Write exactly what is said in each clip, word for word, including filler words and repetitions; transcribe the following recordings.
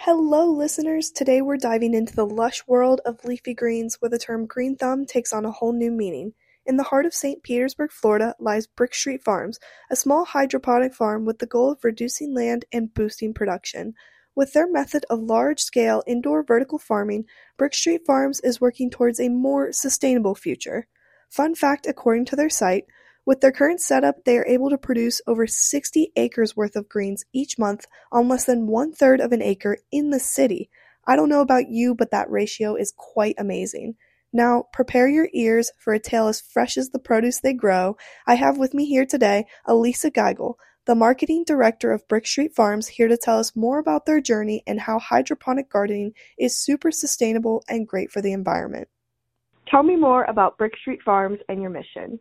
Hello, listeners! Today we're diving into the lush world of leafy greens where the term green thumb takes on a whole new meaning. In the heart of Saint Petersburg, Florida, lies Brick Street Farms, a small hydroponic farm with the goal of reducing land and boosting production. With their method of large-scale indoor vertical farming, Brick Street Farms is working towards a more sustainable future. Fun fact according to their site, with their current setup, they are able to produce over sixty acres worth of greens each month on less than one-third of an acre in the city. I don't know about you, but that ratio is quite amazing. Now, prepare your ears for a tale as fresh as the produce they grow. I have with me here today Elisa Geigel, the marketing director of Brick Street Farms, here to tell us more about their journey and how hydroponic gardening is super sustainable and great for the environment. Tell me more about Brick Street Farms and your mission.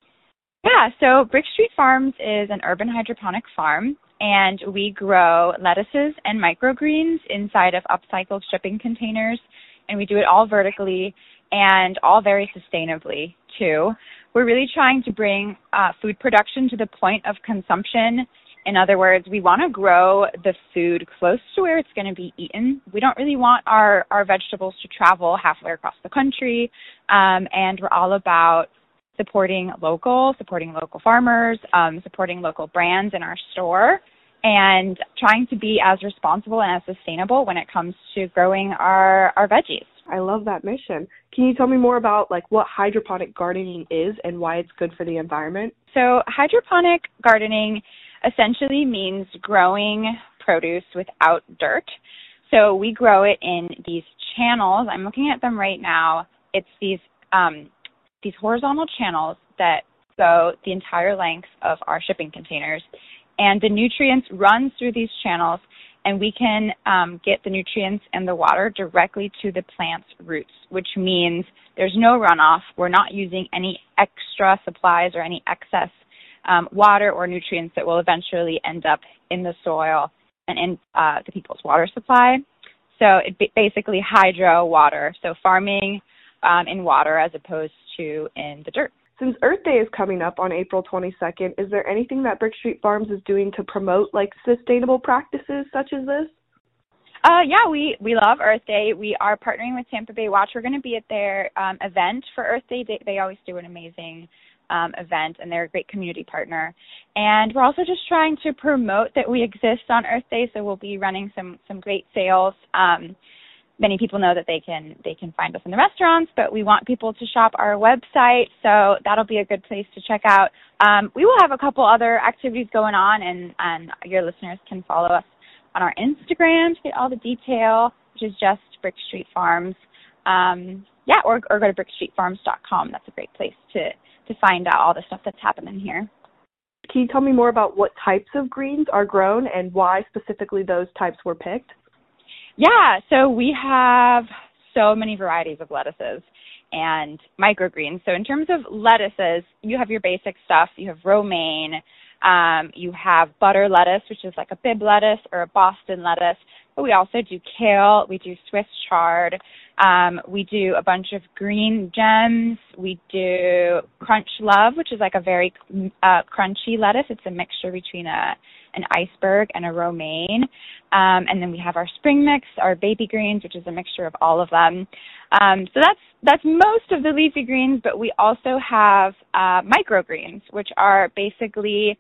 Yeah, so Brick Street Farms is an urban hydroponic farm, and we grow lettuces and microgreens inside of upcycled shipping containers, and we do it all vertically and all very sustainably, too. We're really trying to bring uh, food production to the point of consumption. In other words, we want to grow the food close to where it's going to be eaten. We don't really want our, our vegetables to travel halfway across the country, um, and we're all about supporting local, supporting local farmers, um, supporting local brands in our store, and trying to be as responsible and as sustainable when it comes to growing our, our veggies. I love that mission. Can you tell me more about like what hydroponic gardening is and why it's good for the environment? So hydroponic gardening essentially means growing produce without dirt. So we grow it in these channels. I'm looking at them right now. It's these um, these horizontal channels that go the entire length of our shipping containers, and the nutrients run through these channels, and we can um, get the nutrients and the water directly to the plant's roots, which means there's no runoff. We're not using any extra supplies or any excess um, water or nutrients that will eventually end up in the soil and in uh, the people's water supply. So it basically hydro water, so farming um, in water as opposed to in the dirt. Since Earth Day is coming up on April twenty-second, is there anything that Brick Street Farms is doing to promote like sustainable practices such as this? Uh, yeah, we, we love Earth Day. We are partnering with Tampa Bay Watch. We're going to be at their um, event for Earth Day. They, they always do an amazing um, event, and they're a great community partner. And we're also just trying to promote that we exist on Earth Day, so we'll be running some, some great sales. Um, Many people know that they can they can find us in the restaurants, but we want people to shop our website, so that'll be a good place to check out. Um, we will have a couple other activities going on, and, and your listeners can follow us on our Instagram to get all the detail, which is just Brick Street Farms. Um, yeah, or, or go to brick street farms dot com. That's a great place to, to find out all the stuff that's happening here. Can you tell me more about what types of greens are grown and why specifically those types were picked? Yeah, so we have so many varieties of lettuces and microgreens. So in terms of lettuces, you have your basic stuff. You have romaine. Um, you have butter lettuce, which is like a Bibb lettuce or a Boston lettuce. But we also do kale. We do Swiss chard. Um, we do a bunch of green gems. We do crunch love, which is like a very uh, crunchy lettuce. It's a mixture between a an iceberg and a romaine. Um, and then we have our spring mix, our baby greens, which is a mixture of all of them. Um, so that's that's most of the leafy greens, but we also have uh, microgreens, which are basically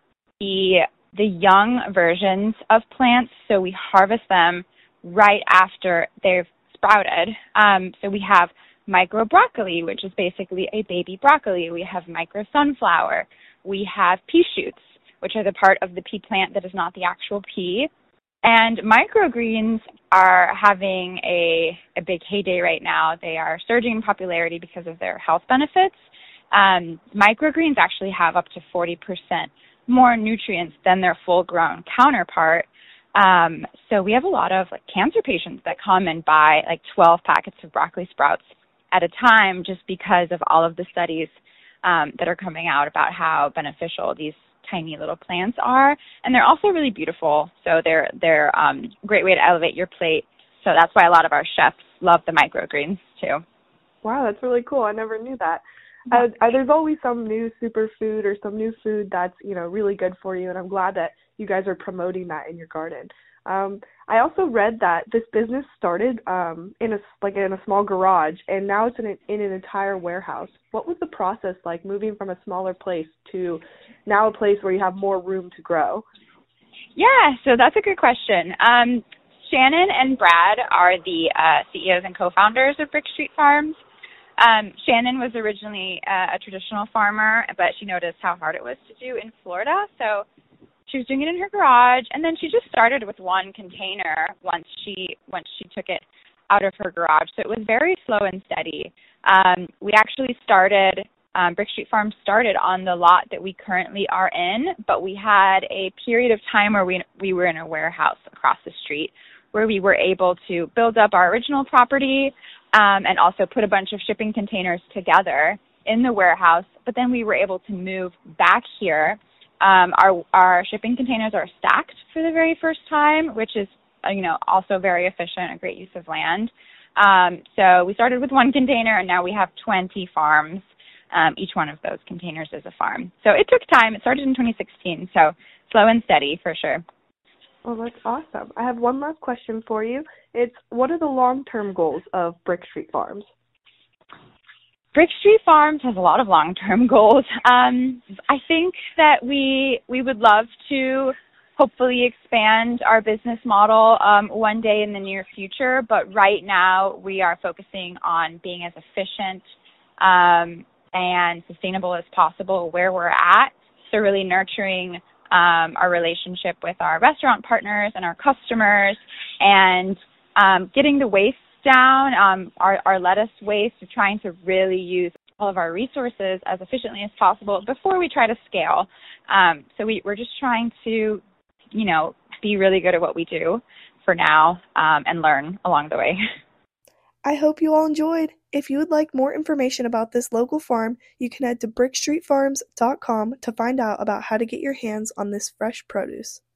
the the young versions of plants. So we harvest them right after they've sprouted. Um, so we have micro broccoli, which is basically a baby broccoli. We have micro sunflower. We have pea shoots, which are the part of the pea plant that is not the actual pea. And microgreens are having a, a big heyday right now. They are surging in popularity because of their health benefits. Um, microgreens actually have up to forty percent more nutrients than their full-grown counterpart. Um, so we have a lot of like cancer patients that come and buy like twelve packets of broccoli sprouts at a time just because of all of the studies um, that are coming out about how beneficial these tiny little plants are, and they're also really beautiful. So they're they're um, a great way to elevate your plate. So that's why a lot of our chefs love the microgreens too. Wow, that's really cool. I never knew that. Uh, uh, there's always some new superfood or some new food that's you know really good for you, and I'm glad that you guys are promoting that in your garden. Um, I also read that this business started um, in a like in a small garage, and now it's in, a, in an entire warehouse. What was the process like moving from a smaller place to now a place where you have more room to grow? Yeah, so that's a good question. Um, Shannon and Brad are the uh, C E Os and co-founders of Brick Street Farms. Um, Shannon was originally uh, a traditional farmer, but she noticed how hard it was to do in Florida, so she was doing it in her garage, and then she just started with one container once she once she took it out of her garage. So it was very slow and steady. Um, we actually started, um, Brick Street Farm started on the lot that we currently are in, but we had a period of time where we we were in a warehouse across the street where we were able to build up our original property um, and also put a bunch of shipping containers together in the warehouse. But then we were able to move back here. Um, our our shipping containers are stacked for the very first time, which is, uh, you know, also very efficient, a great use of land. Um, so we started with one container, and now we have twenty farms. Um, each one of those containers is a farm. So it took time. It started in twenty sixteen, so slow and steady for sure. Well, that's awesome. I have one last question for you. It's, what are the long-term goals of Brick Street Farms? Brick Street Farms has a lot of long-term goals. Um, I think that we we would love to hopefully expand our business model um, one day in the near future, but right now we are focusing on being as efficient um, and sustainable as possible where we're at. So really nurturing um, our relationship with our restaurant partners and our customers, and um, getting the waste down, um, our, our lettuce waste, to trying to really use all of our resources as efficiently as possible before we try to scale. Um, so we, we're just trying to, you know, be really good at what we do for now um, and learn along the way. I hope you all enjoyed. If you would like more information about this local farm, you can head to brick street farms dot com to find out about how to get your hands on this fresh produce.